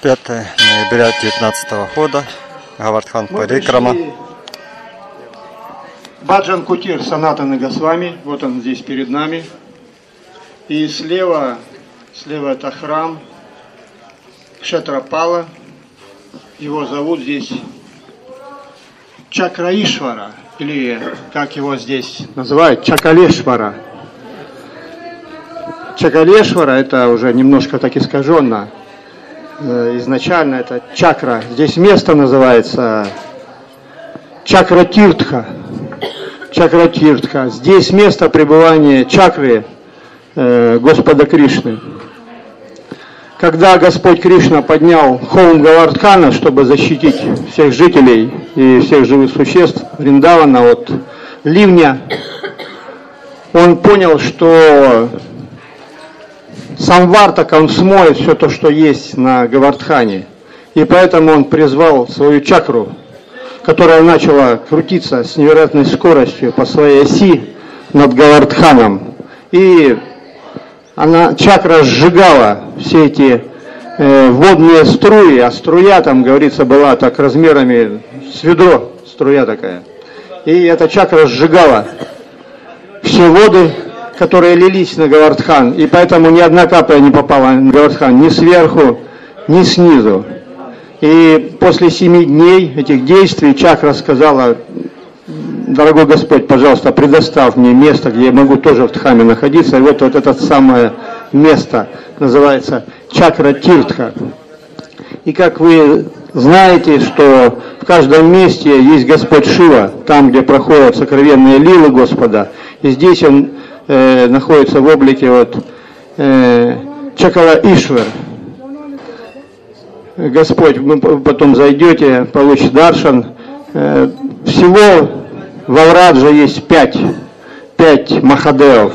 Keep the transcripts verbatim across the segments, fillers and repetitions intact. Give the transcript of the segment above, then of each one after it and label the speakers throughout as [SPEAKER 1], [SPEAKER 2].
[SPEAKER 1] пятое ноября две тысячи девятнадцатого года. Говардхан Парикрама.
[SPEAKER 2] Баджан Кутир Санатана Госвами. Вот он здесь перед нами. И слева, слева это храм Кшетрапала. Его зовут здесь Чакраишвара. Или как его здесь называют, Чакалешвара. Чакалешвара это уже немножко так искаженно. Изначально это чакра. Здесь место называется Чакратиртха. Чакратиртха. Здесь место пребывания чакры э, Господа Кришны. Когда Господь Кришна поднял холм Говардхана, чтобы защитить всех жителей и всех живых существ Вриндавана от ливня, он понял, что Самвартак, он смоет все то, что есть на Говардхане. И поэтому он призвал свою чакру, которая начала крутиться с невероятной скоростью по своей оси над Говардханом. И она, чакра сжигала все эти э, водные струи, а струя, там говорится, была так размерами с ведро, струя такая. И эта чакра сжигала все воды, которые лились на Говардхан, и поэтому ни одна капля не попала на Говардхан ни сверху, ни снизу. И после семи дней этих действий чакра сказала: дорогой Господь, пожалуйста, предоставь мне место, где я могу тоже в Дхаме находиться. И вот, вот это самое место называется Чакра-Тиртха. И как вы знаете, что в каждом месте есть Господь Шива, там, где проходят сокровенные лилы Господа. И здесь он э, находится в облике вот, э, Чакала-Ишвар. Господь, вы потом зайдете, получите даршан. Э, всего в Авраджа есть пять, пять Махадевов.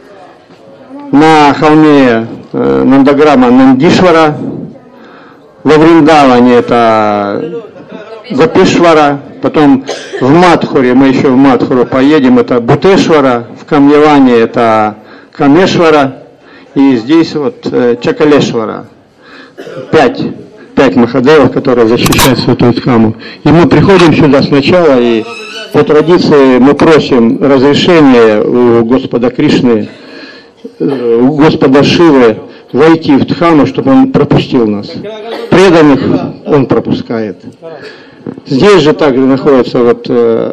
[SPEAKER 2] На холме э, Нандаграма Нандишвара, во Вриндаване это Гопишвара, потом в Мадхуре, мы еще в Мадхуру поедем, это Бутешвара, в Камьяване это Камешвара, и здесь вот э, Чакалешвара. Пять. Пять Махадевов, которые защищают Святую Дхаму. И мы приходим сюда сначала, и по традиции мы просим разрешения у Господа Кришны, у Господа Шивы войти в Дхаму, чтобы он пропустил нас. Преданных он пропускает. Здесь же также находится вот э,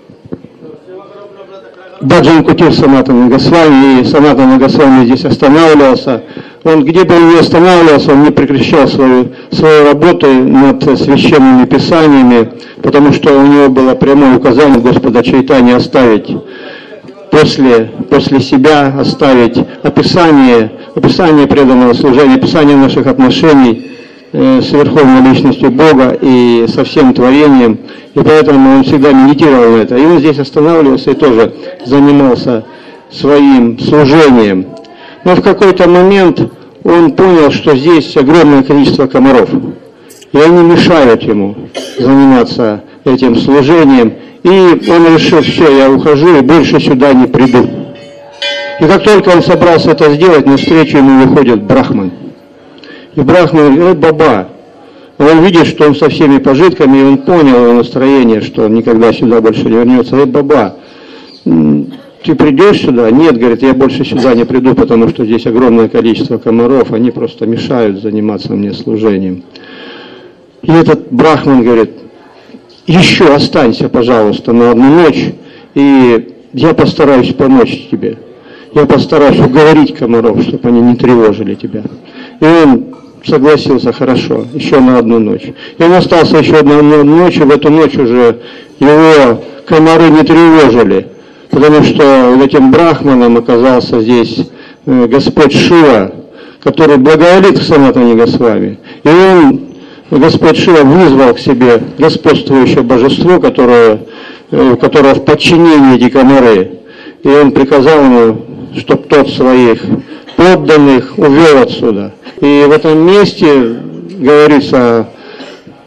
[SPEAKER 2] Баджан Кутир Санатана Госвами, и Санатана Госвами здесь останавливался. Он где бы он ни останавливался, он не прекращал свою, свою работу над священными писаниями, потому что у него было прямое указание Господа Чайтаньи оставить после, после себя, оставить описание, описание преданного служения, описание наших отношений э, с Верховной Личностью Бога и со всем творением. И поэтому он всегда медитировал на это. И он здесь останавливался и тоже занимался своим служением. Но в какой-то момент он понял, что здесь огромное количество комаров. И они мешают ему заниматься этим служением. И он решил: все, я ухожу и больше сюда не приду. И как только он собрался это сделать, навстречу ему выходит Брахман. И Брахман говорит: эй, баба. Он видит, что он со всеми пожитками, и он понял его настроение, что он никогда сюда больше не вернется. Эй, баба, ты придешь сюда? Нет, говорит, я больше сюда не приду, потому что здесь огромное количество комаров, они просто мешают заниматься мне служением. И этот Брахман говорит: еще останься, пожалуйста, на одну ночь, и я постараюсь помочь тебе. Я постараюсь уговорить комаров, чтобы они не тревожили тебя. И он согласился: хорошо, еще на одну ночь. И он остался еще на одну ночь, и в эту ночь уже его комары не тревожили. Потому что этим Брахманом оказался здесь Господь Шива, который благоволит к Санатане Госвами. И он, Господь Шива, вызвал к себе господствующее божество, которое, которое в подчинении эти комары. И он приказал ему, чтобы тот своих подданных увел отсюда. И в этом месте говорится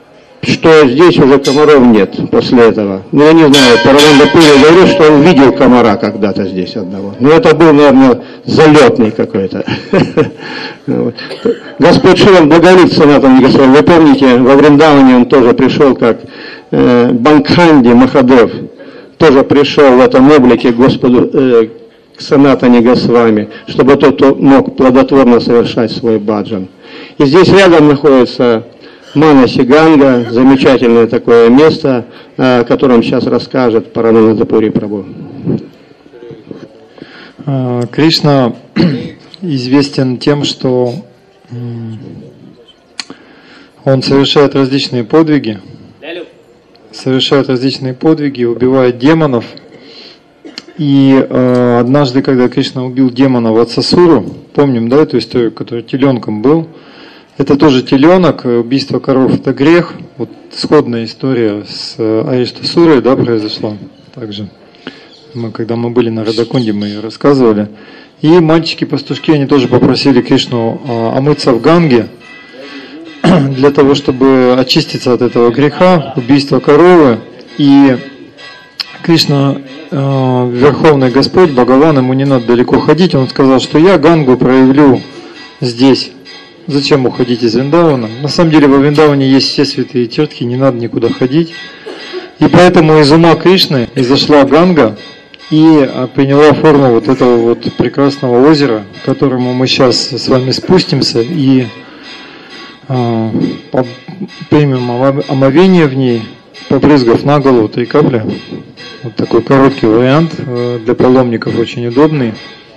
[SPEAKER 2] что здесь уже комаров нет после этого. Ну, я не знаю, Парамандапури говорит, что он видел комара когда-то здесь одного. Но это был, наверное, залетный какой-то. Господь Шиван благоволит Санатана Госвами. Вы помните, во Вриндаване он тоже пришел, как Банкханди Махадев, тоже пришел в этом облике к Господу, к Санатане Госвами, чтобы тот мог плодотворно совершать свой баджан. И здесь рядом находится Манаси Ганга, замечательное такое место, о котором сейчас расскажет Парамандапури Прабху.
[SPEAKER 3] Кришна известен тем, что он совершает различные подвиги, совершает различные подвиги, убивает демонов. И э, однажды, когда Кришна убил демона Ватсасуру, помним, да, эту историю, который теленком был, это тоже теленок, убийство коров это грех. Вот сходная история с Ариштасурой, да, произошла также. Мы, когда мы были на Радакунде, мы ее рассказывали. И мальчики-пастушки, они тоже попросили Кришну э, омыться в Ганге для того, чтобы очиститься от этого греха, убийства коровы. И Кришна, э, Верховный Господь, Бхагаван, ему не надо далеко ходить, он сказал, что я Гангу проявлю здесь. Зачем уходить из Вриндавана? На самом деле во Вриндаване есть все святые тиртхи, не надо никуда ходить. И поэтому из ума Кришны изошла Ганга и приняла форму вот этого вот прекрасного озера, к которому мы сейчас с вами спустимся и э, примем омовение в ней, побрызгав на голову три капли. Вот такой короткий вариант, для паломников очень удобный.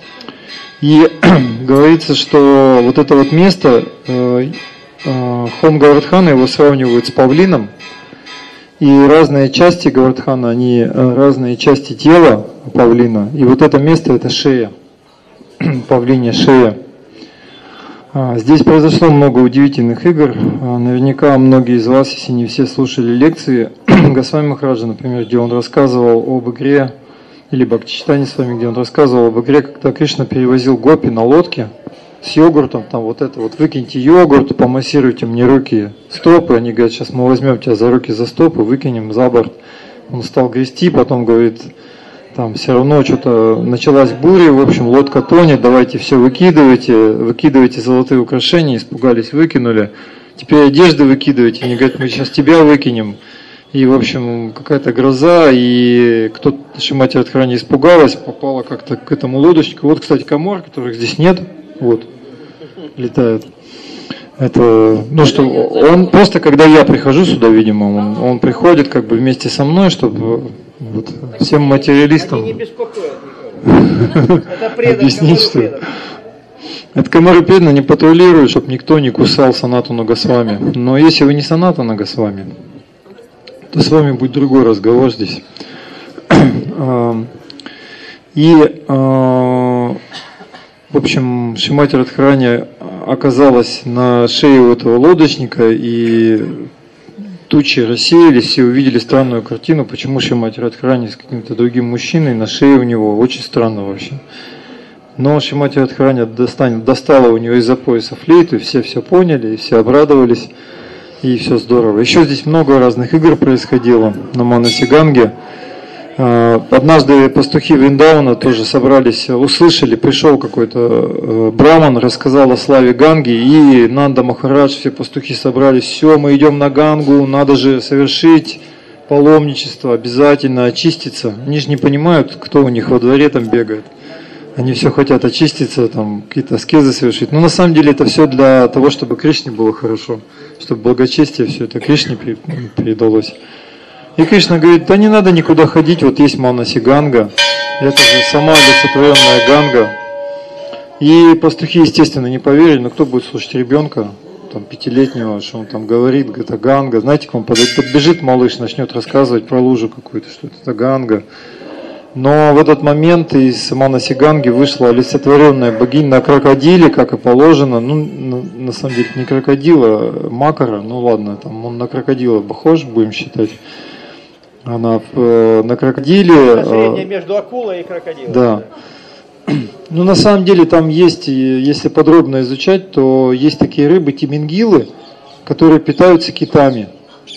[SPEAKER 3] И говорится, что вот это вот место, э, э, Хон Гавардхана его сравнивают с павлином, и разные части Гавардхана, они э, разные части тела павлина, и вот это место это шея, павлинья шея. Здесь произошло много удивительных игр. Наверняка многие из вас, если не все, слушали лекции Госвами Махараджа, например, где он рассказывал об игре, или Бхактичитани с вами, где он рассказывал об игре, когда Кришна перевозил гопи на лодке с йогуртом, там вот это вот, выкиньте йогурт, помассируйте мне руки, стопы. Они говорят, сейчас мы возьмем тебя за руки, за стопы, выкинем за борт. Он стал грести, потом говорит, там все равно что-то началась буря, в общем, лодка тонет, давайте все выкидывайте, выкидывайте золотые украшения, испугались, выкинули. Теперь одежды выкидывайте, они говорят, мы сейчас тебя выкинем. И, в общем, какая-то гроза, и кто-то, Шримати Радхарани испугалась, попала как-то к этому лодочнику. Вот, кстати, комар, которых здесь нет, вот, летает. Это, ну что, он просто, когда я прихожу сюда, видимо, он, он приходит как бы вместе со мной, чтобы вот, всем материалистам объяснить, что это комары преданно не патрулируют, чтобы никто не кусал Санатану Госвами. Но если вы не Санатана Госвами, то с вами будет другой разговор здесь. И, в общем, Шримати Радхарани оказалась на шее у этого лодочника, и тучи рассеялись, все увидели странную картину, почему Шримати Радхарани с каким-то другим мужчиной на шее у него. Очень странно вообще. Но Шримати Радхарани достала у него из-за пояса флейту, и все все поняли, и все обрадовались, и все здорово. Еще здесь много разных игр происходило на Манаси Ганге. Однажды пастухи Вриндавана тоже собрались, услышали, пришел какой-то браман, рассказал о славе Ганги, и Нанда Махарадж, все пастухи собрались, все, мы идем на Гангу, надо же совершить паломничество, обязательно очиститься. Они же не понимают, кто у них во дворе там бегает. Они все хотят очиститься, там какие-то аскезы совершить. Но на самом деле это все для того, чтобы Кришне было хорошо, чтобы благочестие все это Кришне передалось. И Кришна говорит, да не надо никуда ходить, вот есть Манаси Ганга, это же сама олицетворенная Ганга. И пастухи, естественно, не поверили, но кто будет слушать ребенка, там, пятилетнего, что он там говорит, это Ганга. Знаете, к вам подбежит малыш, начнет рассказывать про лужу какую-то, что это Ганга. Но в этот момент из Манаси Ганги вышла олицетворенная богиня на крокодиле, как и положено. Ну, на, на самом деле, не крокодил, а макара, ну ладно, там он на крокодила похож, будем считать. Она э, на крокодиле.
[SPEAKER 4] Средняя э, между акулой и крокодилом.
[SPEAKER 3] Да. Ну, на самом деле, там есть, если подробно изучать, то есть такие рыбы, тимингилы, которые питаются китами.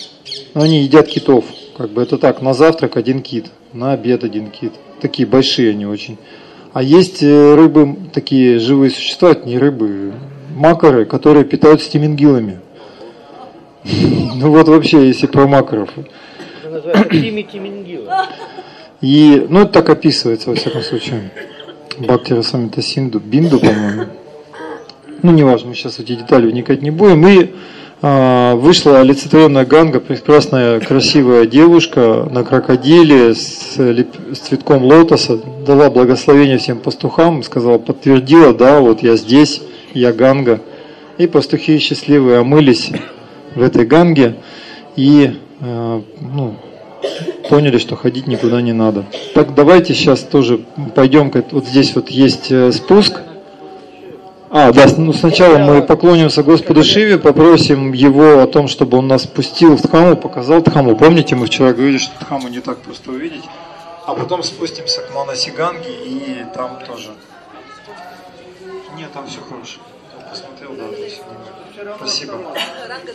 [SPEAKER 3] Но они едят китов. Как бы это так, на завтрак один кит, на обед один кит. Такие большие они очень. А есть рыбы, такие живые существа, это не рыбы, макары, которые питаются тимингилами. Ну вот вообще, если про макаров.
[SPEAKER 4] Это называется тими-тимингилы.
[SPEAKER 3] И, ну это так описывается, во всяком случае. Бхактира Самита Синду, Бинду, по-моему. Ну, неважно, мы сейчас в эти детали вникать не будем. И а, вышла олицетворенная Ганга, прекрасная, красивая девушка на крокодиле с, с цветком лотоса, дала благословение всем пастухам, сказала, подтвердила, да, вот я здесь, я Ганга. И пастухи счастливые омылись в этой Ганге и а, ну, поняли, что ходить никуда не надо. Так, давайте сейчас тоже пойдем, вот здесь вот есть спуск. А, да, ну сначала мы поклонимся Господу Шиве, попросим его о том, чтобы он нас спустил в Дхаму, показал Дхаму. Помните, мы вчера говорили, что Дхаму не так просто увидеть. А потом спустимся к Манаси Ганге и там тоже. Нет, там все хорошо. Я посмотрел, да, спасибо.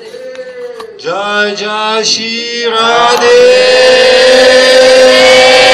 [SPEAKER 3] Джай Джай Шри Радhe.